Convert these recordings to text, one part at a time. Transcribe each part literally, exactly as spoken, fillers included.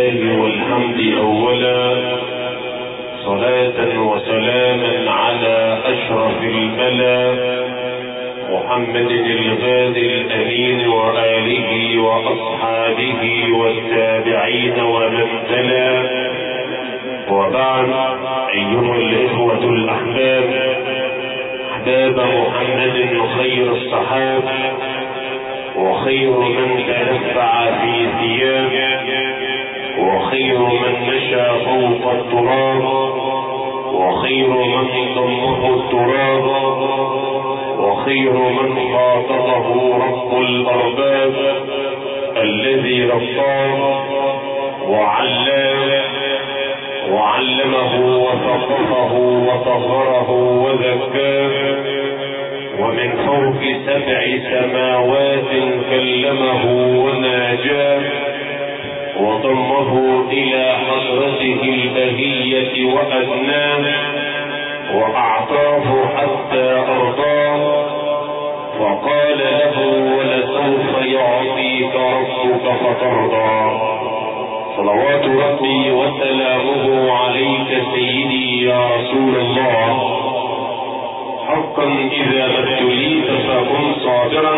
الله والحمد أولا، صلاة وسلاما على أشرف الملا محمد الغادي الأمين وآله وأصحابه والتابعين ومن تلا، وبعد. أيها الإخوة الأحباب، أحباب محمد خير الصحاب وخير من تنفع في ثياب، وخير من مشى فوق التراب، وخير من ضمه التراب، وخير من خاطبه رب الأرباب الذي رباه وعلاه وعلمه وثقفه وطهره وزكاه، ومن فوق سبع سماوات كلمه وناجاه، وضمه إلى حضرته البهية وأدناه، وأعطاه حتى أرضاه، فقال له: ولسوف يعطيك ربك فترضى. صلوات ربي وسلامه عليك سيدي يا رسول الله. حقا إذا ما ابتليت فكن صابرا،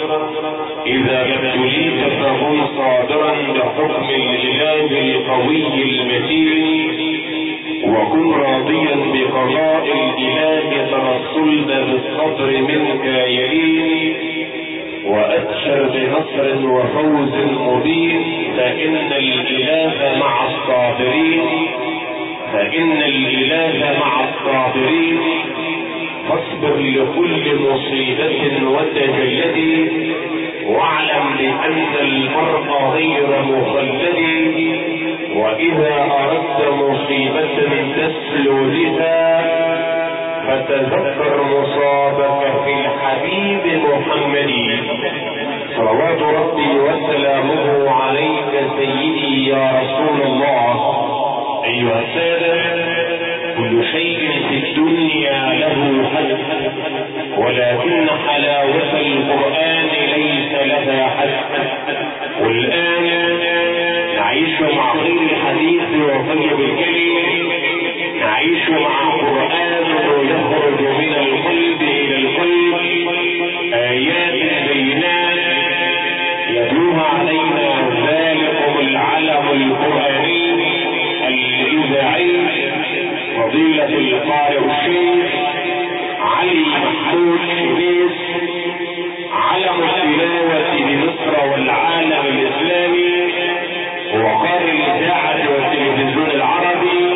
إذا ما ابتليت فكن صابرا بحكم الإله القوي المتين، وكن راضيا بقضاء الإله ترسلنا بالصبر منك يلين، وأبشر بنصر وفوز مبين، فإن الإله مع الصابرين، فإن الإله مع الصابرين. فاصبر لكل مصيبة وتجلد، واعلم بأن المرء غير مخلد، وإذا أردت مصيبة تسلو بها فتذكر مصابك في الحبيب محمد. صلوات ربي وسلامه عليك سيدي يا رسول الله. أيها السادة، كل شيء في الدنيا له حد، ولكن حلاوة القرآن ليس لها حد. والآن نعيش مع خير الحديث وطيب الكلم، نعيش مع قرآن يخرج من القلب إلى القلب، آيات بينات يتلوها علينا ذلكم العلم القرآني الإذاعي فضيلة القارئ الشيخ علي محمود شبيس، علم التلاوة بمصر والعالم الإسلامي، وقارئ الإذاعة والتلفزيون العربي،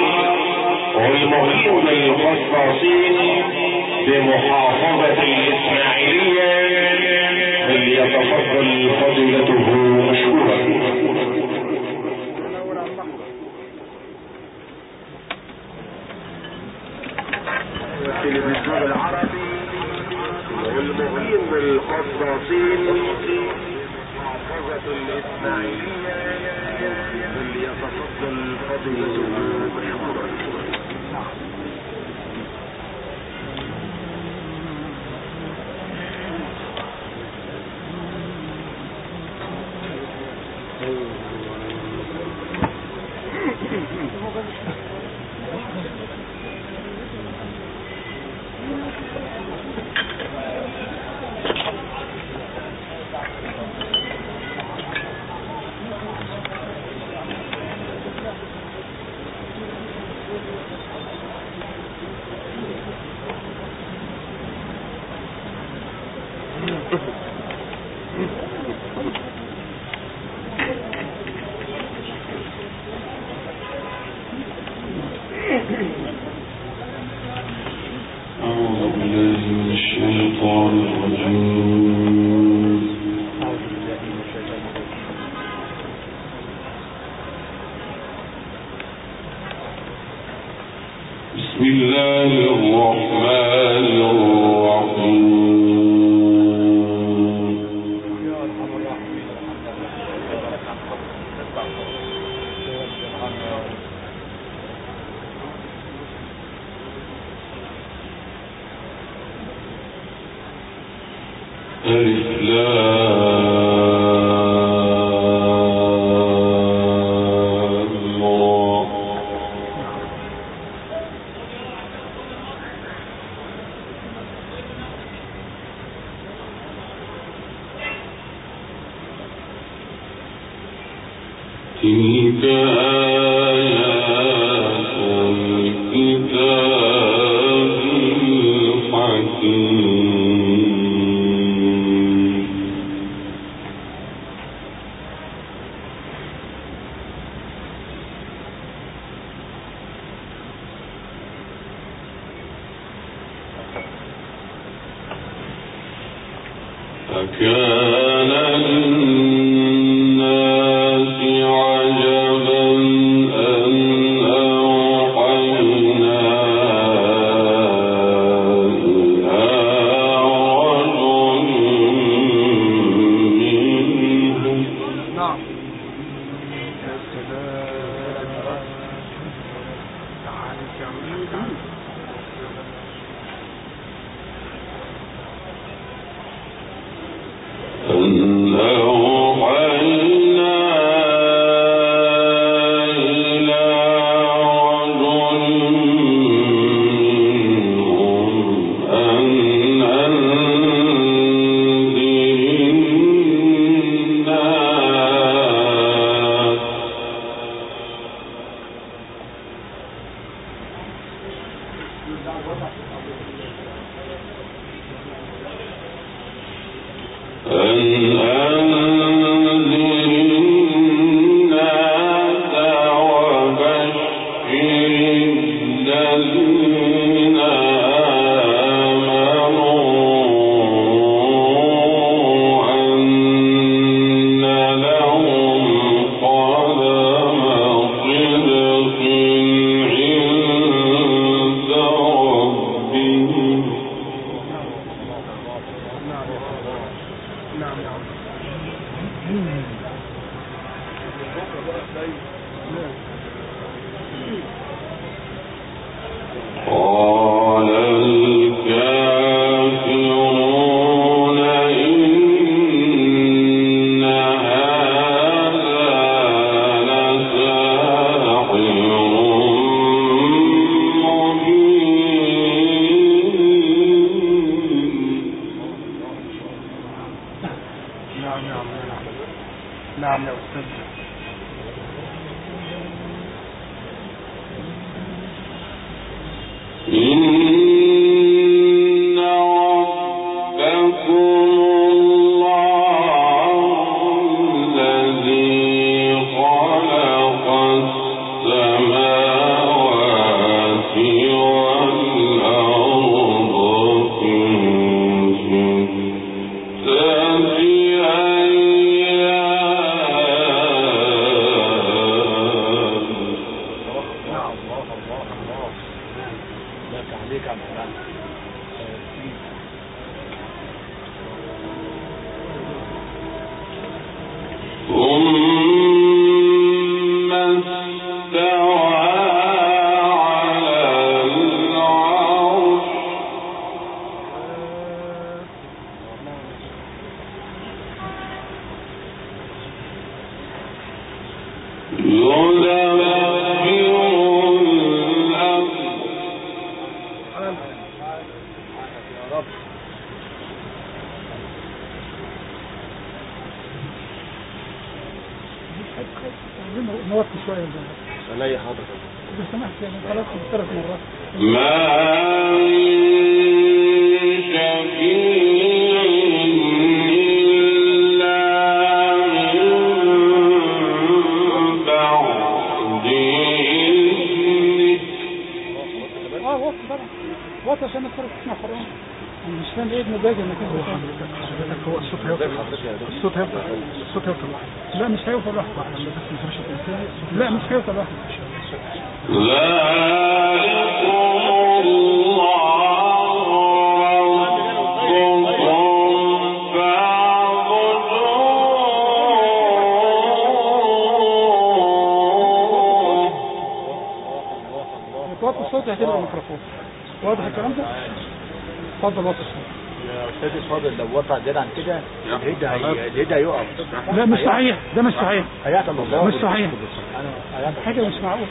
والمقيم بالقصاصين بمحافظة الإسماعيلية، فليتفضل فضيلته مشكورا. التلفزيون العربي والمقيم بالقصاصين محافظة الإسماعيلية، فليتفضل فضيلته مشكورا. ألف لام تلك آيات الكتاب الحكيم فكان للناس عجبا أن أوحينا إلى رجل منهم نعم يا سلام تعالى تعالى أن أوحينا إلى رجل منهم أن أنذر الناس أن أنذر الناس وبشر الذين آمنوا أن لهم قدم صدق عند ربهم نعم نعم قال الكافرون إن هذا لساحر مبين نعم نعم نعم يا أستاذ إن ربكم الله الذي خلق السماوات والأرض في ستة أيام نعم الله الله الله لك عليك عم الآن ثم استوى على العرش يدبر الأمر يا رب نوطي شوية لا يا حضرتك إذا سمحت يعني خلاص ثلاث مرات ما من شفيع إلا من بعد إذنه اه وقت طبعا وقت عشان الفرق تسمع قرآن انا مش فاهم ايه ابن باجي انك انت حضرتك هو الصوت هيوصل الصوت هيوصل الصوت هيوصل لوحده لا مش هيوصل لوحده بس ما فيش لا مش هيوصل لوحده ذلكم الله ربكم فاعبدوه توطي الصوت هتبقى الميكروفون واضح الكلام ده؟ اتفضل وطي الصوت يا استاذ فاضل لو وطع زيادة عن كده الهيد هي- الهيد هيقف لا مش صحيح ده مش صحيح هيعطل الله مش صحيح انا هيعطل حاجة مش معقول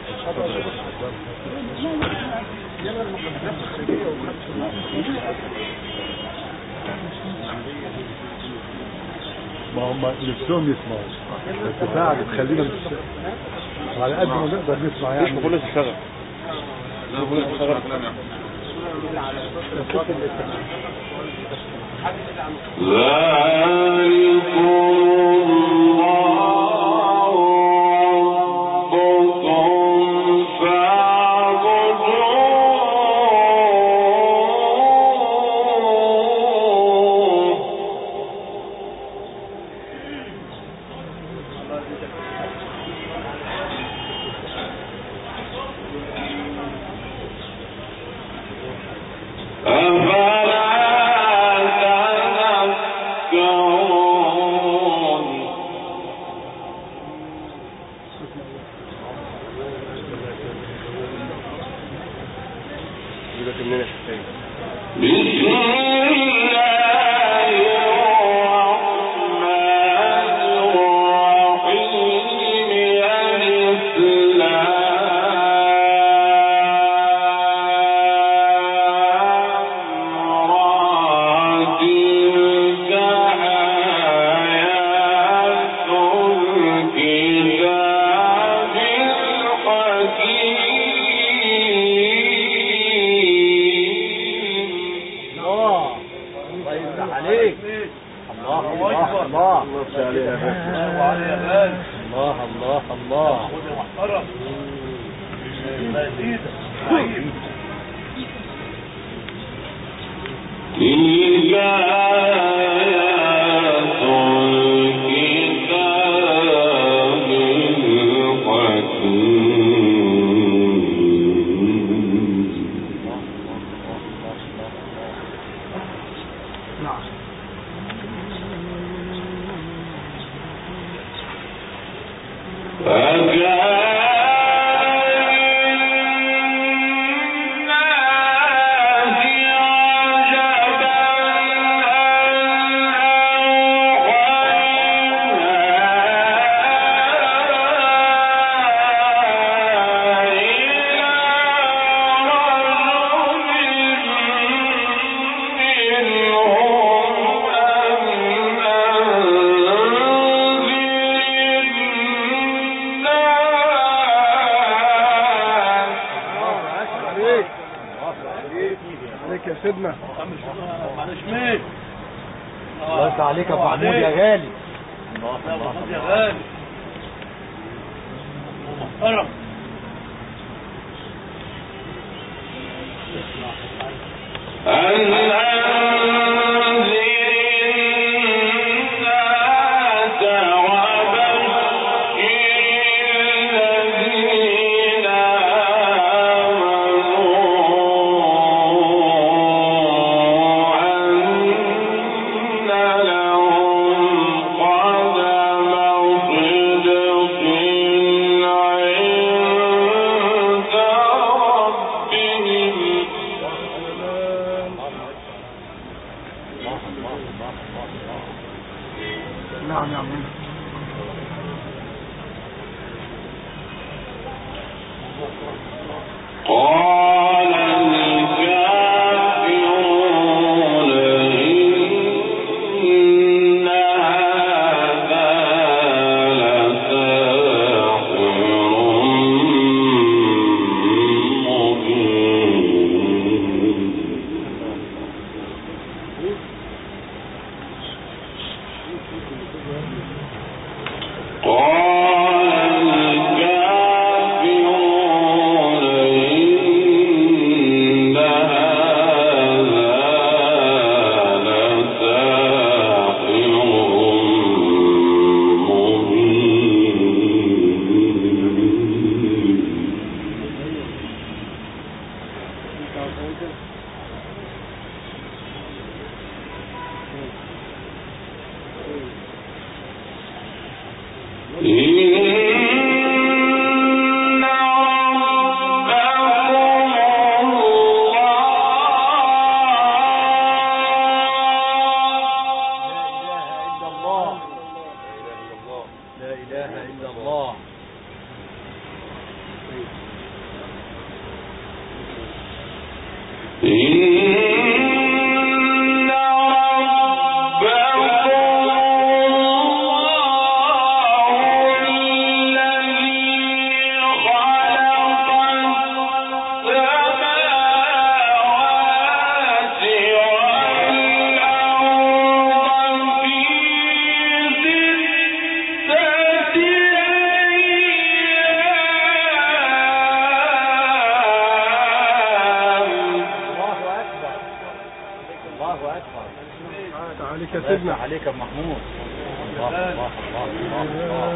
ما هم نفسهم يسمعوا الارتفاع بتخلينا مش على قد ما نقدر نسمع يعني. مش كل تشتغل كل تشتغل عليك يا ابو عمود يا غالي. الله يا غالي محترم. قال الكافرون يا سيدنا. عليك يا محمود. الله الله الله الله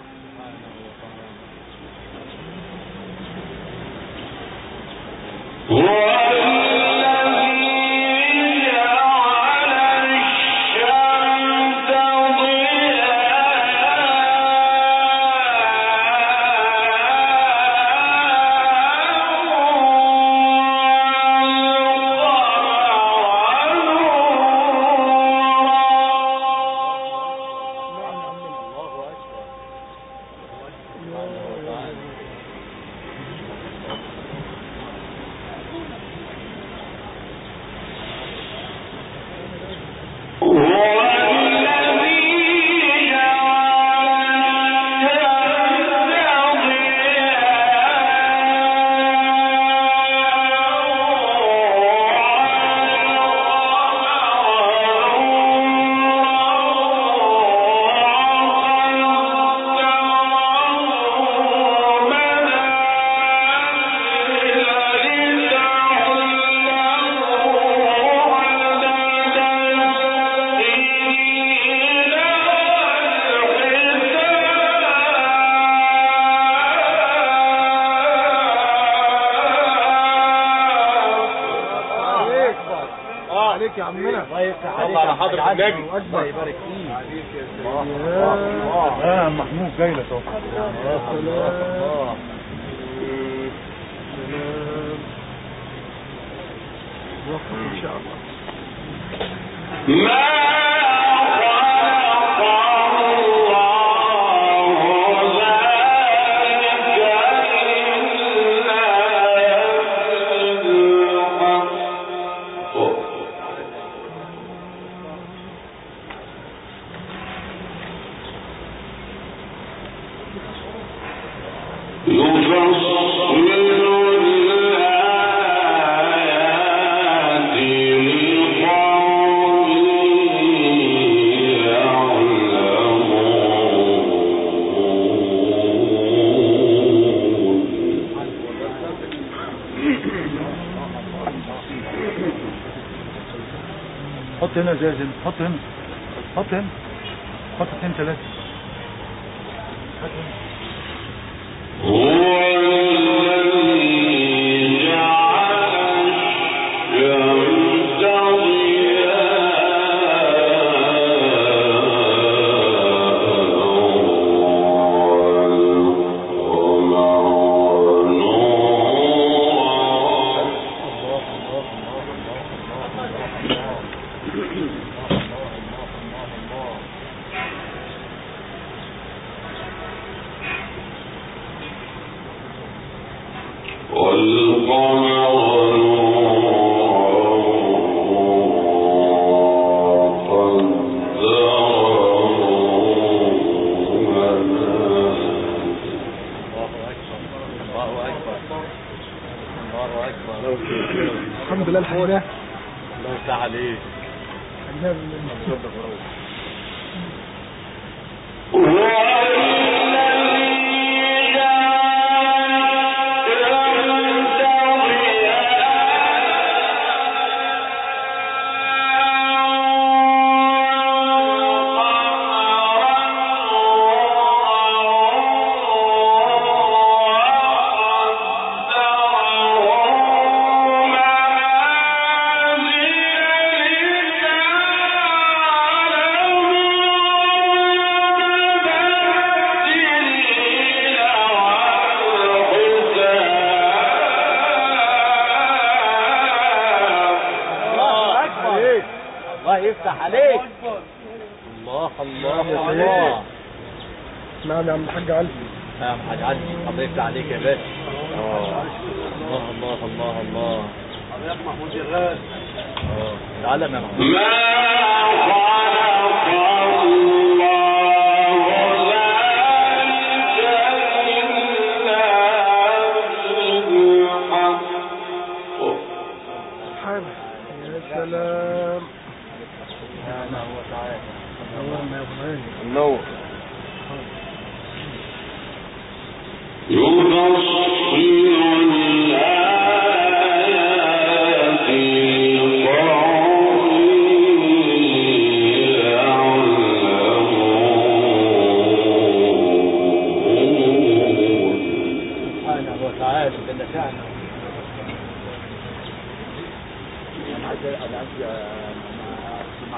عليك يا عمنا. الله يفتح عليك. الله على حضرة النبي. الله يبارك فيك. عليك يا سيدي. اه محمود جاي لك اهو. يا سلام. سلام. وفق ان شاء الله. ما حط هنا زازن، حط هنا حط هنا حط اثنين ثلاثة. هو الذي جعل الشمس الحمد لله الحمد لله. الله يفتح عليك. يفتح عليك. الله الله الله. نعم يا عم الحاج علي. يا عم الحاج علي، الله يفتح عليك يا باشا. الله الله الله الله. يا محمود يا غالي. اه تعالى يا محمود. النور يفصل فعل كنا فعل انا عايز انا عايز مع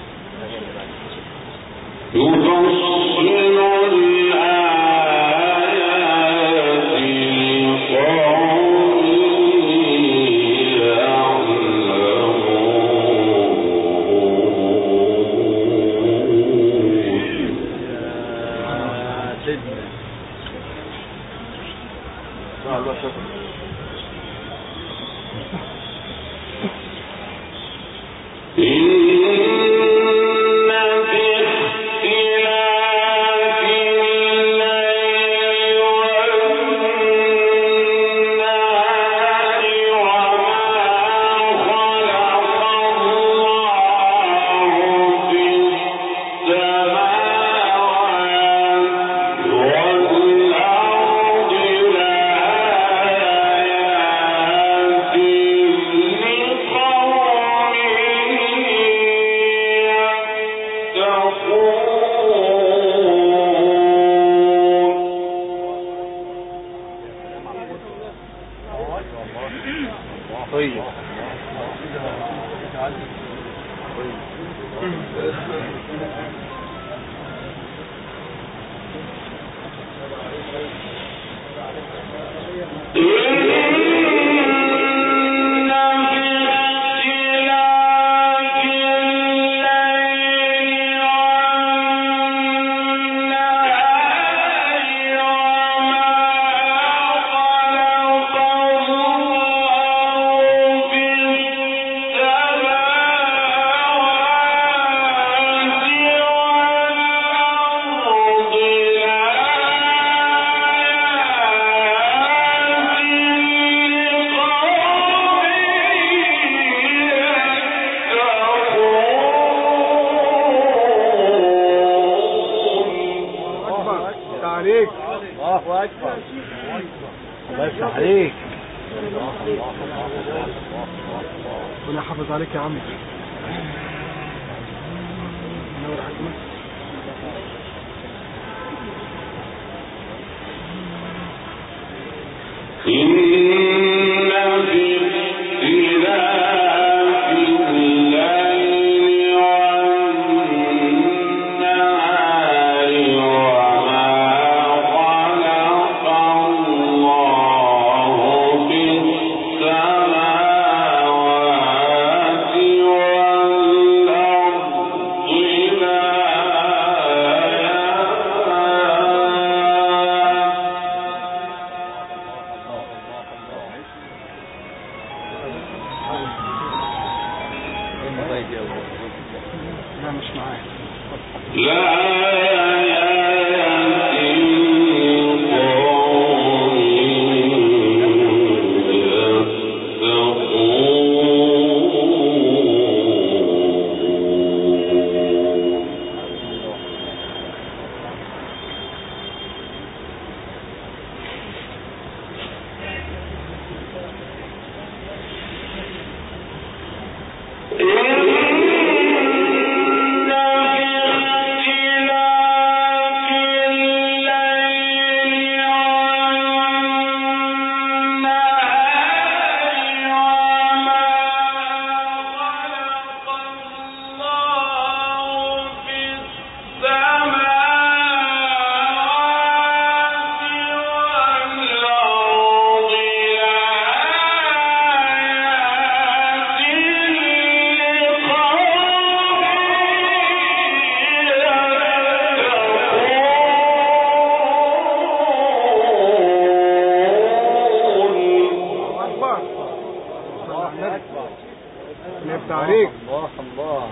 يفصل الآيات لقوم يعلمون. سيدنا الله شكرا. ربنا يحافظ عليك يا عم. نور حكمك. لا مش معايا. عليك. الله الله.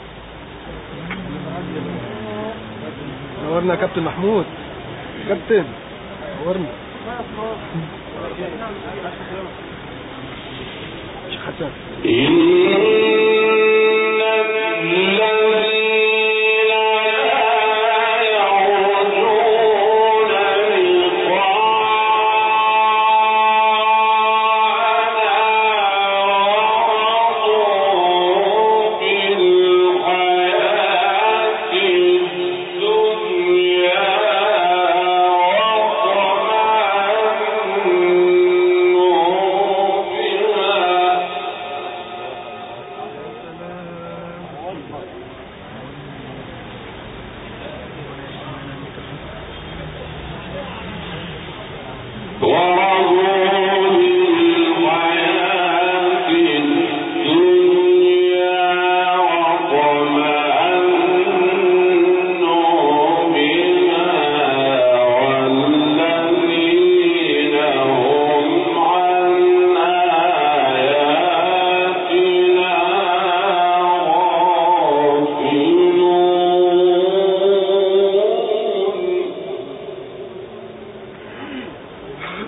نورنا يا كابتن محمود. كابتن نورنا. شيخ حسن.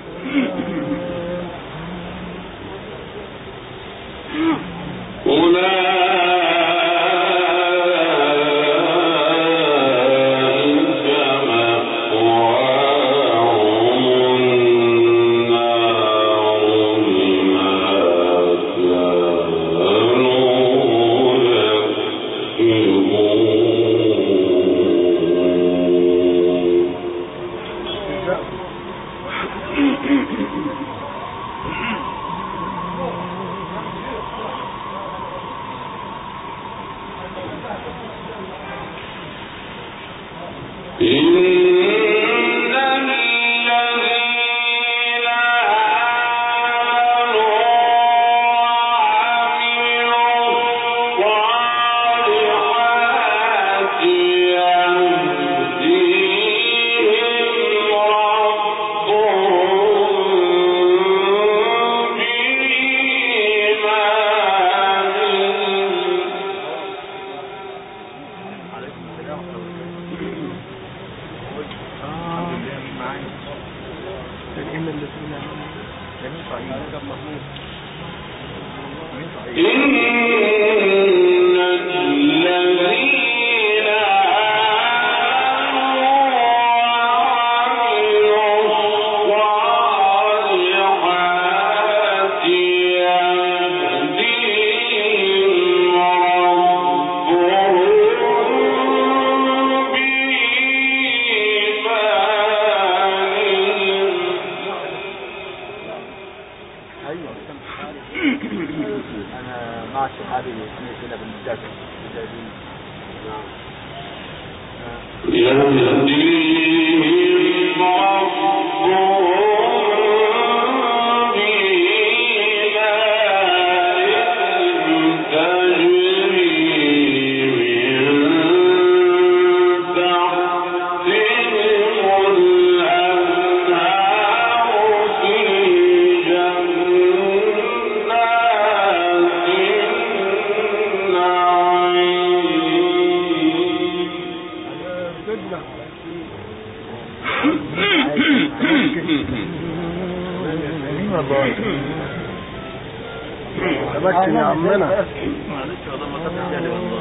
تمكن يا عمنا. معلش والله ما خدتش بالي والله.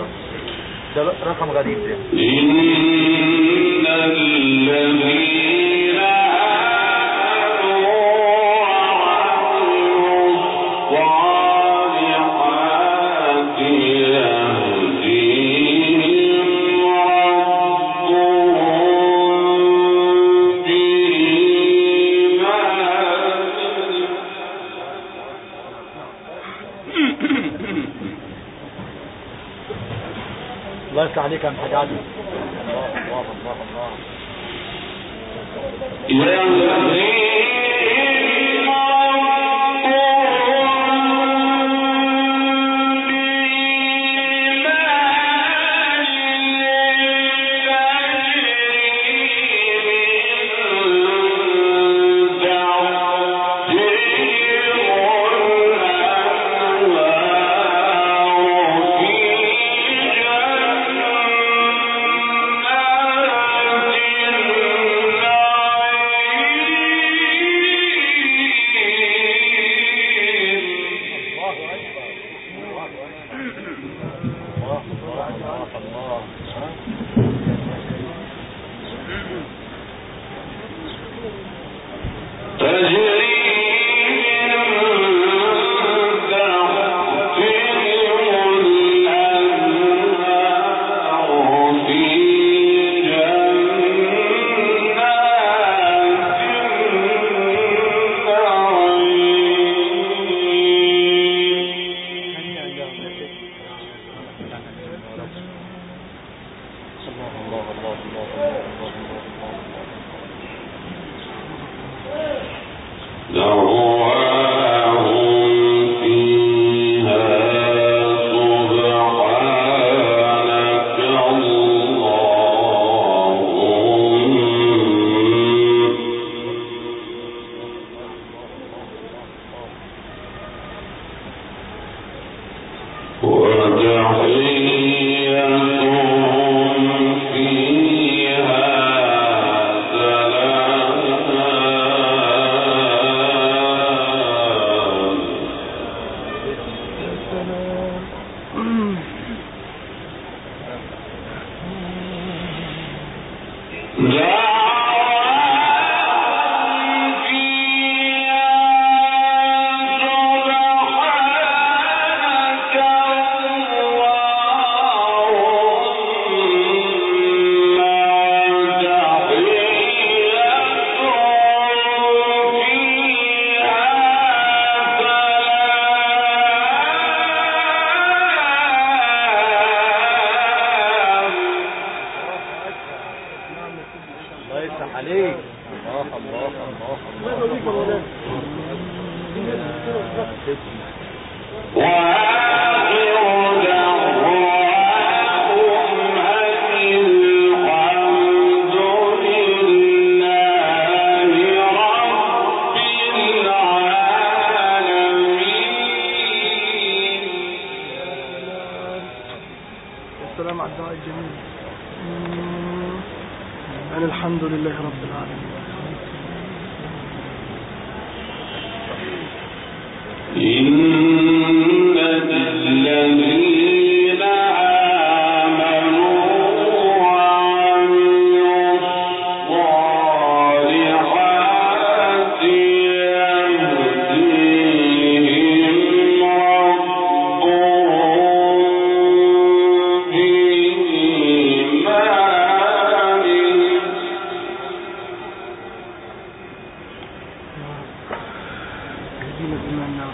ده رقم غريب ده. إن الذين آمنوا وعملوا الصالحات يهديهم ربهم بإيمانهم. الله يفتح عليك يا محمد علي. الله الله الله الله. يهديهم الله الله الله السلام على الدعاء الجميل. أنا الحمد لله رب العالمين. إن الذين آمنوا وعملوا الصالحات يهديهم ربهم بإيمانهم اهدنا الإيمان يا رب.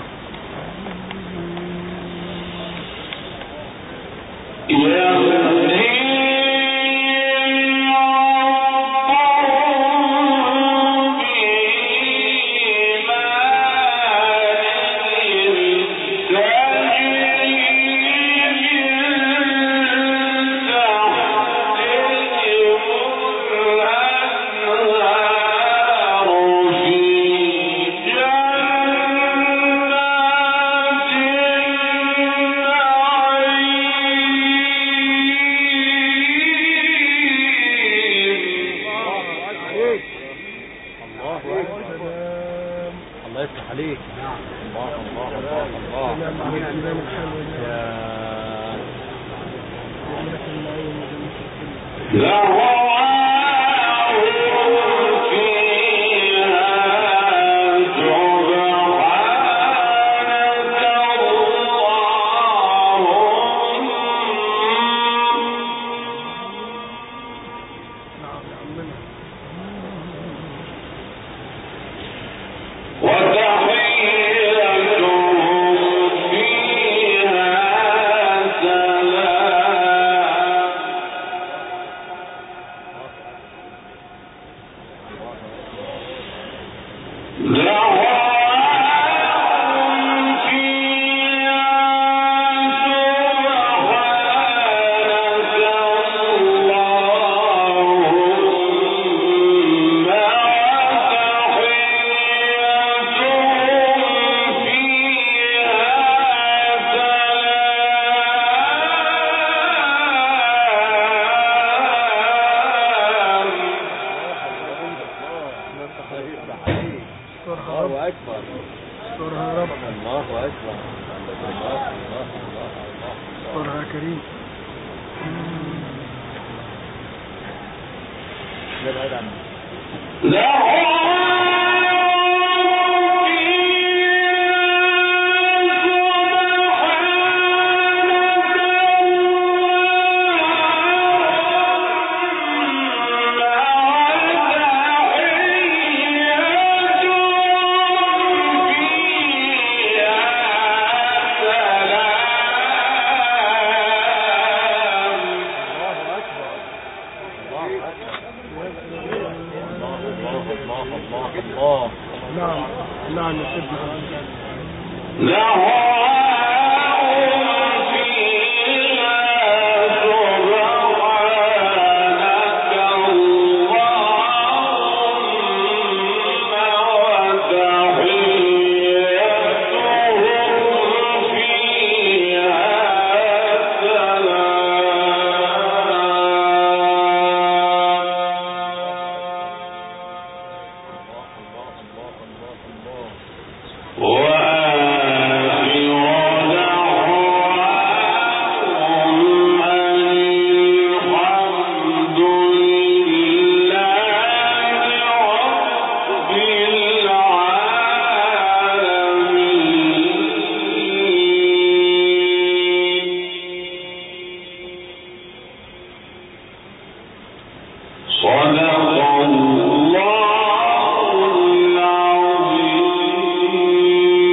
صدق الله العظيم.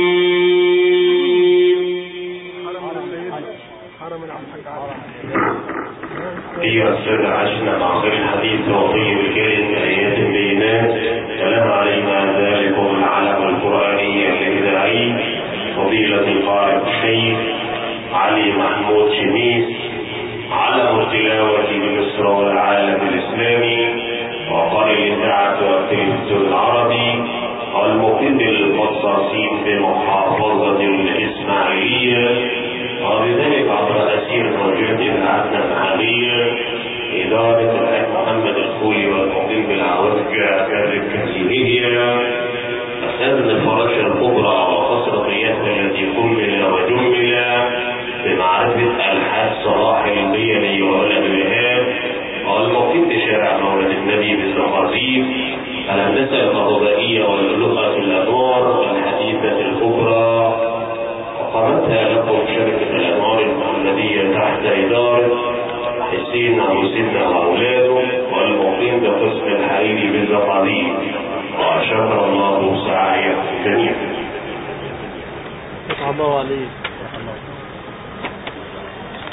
المقيم القصاصين بمحافظة الإسماعيلية، وبذلك عبر أسير موجود إذاعتنا المحلية إدارة الحاج محمد الخولي والمقيم بالعوجة كالكسيهية، أخذنا الفراشة الكبرى وخسرقياتها التي كمل وجمل بمعرفة الحاج صلاح البيلي وولد الإهاب، والمقيم بشارع مولد النبي بالزقازيق، الهندسة الكهربائية واللغة الأنوار الحديثة الكبرى، وقامتها لكم شركة الأنوار المحمدية تحت إدارة حسين أبو سنة وأولاده، والمقيم بقسم الحريري بالزقازيق، وشكر الله سعيكم جميعا. الله عليك.